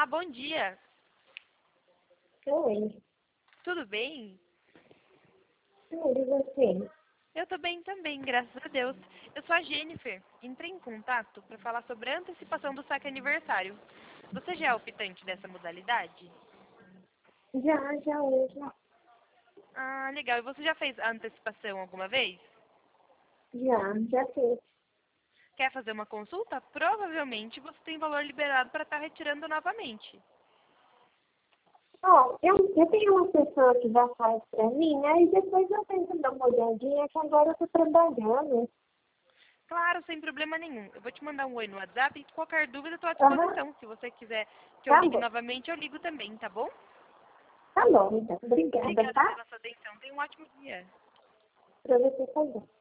bom dia. Oi, Tudo bem? tudo e você? Eu tô bem também, graças a Deus. Eu sou a Jennifer. Entrei em contato para falar sobre a antecipação do saque aniversário. Você já é optante dessa modalidade? Já hoje. Ah, legal. E você já fez a antecipação alguma vez? Já fiz. Quer fazer uma consulta? Provavelmente você tem valor liberado para estar retirando novamente. Ó, eu tenho uma pessoa que já faz pra mim, aí depois eu tento dar uma olhadinha, que agora eu tô trabalhando. Claro, sem problema nenhum. Eu vou te mandar um oi no WhatsApp e qualquer dúvida estou à Aham, disposição. Se você quiser que eu tá ligue bom. novamente, eu ligo também, tá bom? Tá bom, então. Obrigada, Obrigada tá? pela sua atenção. Tenha um ótimo dia. Pra você também.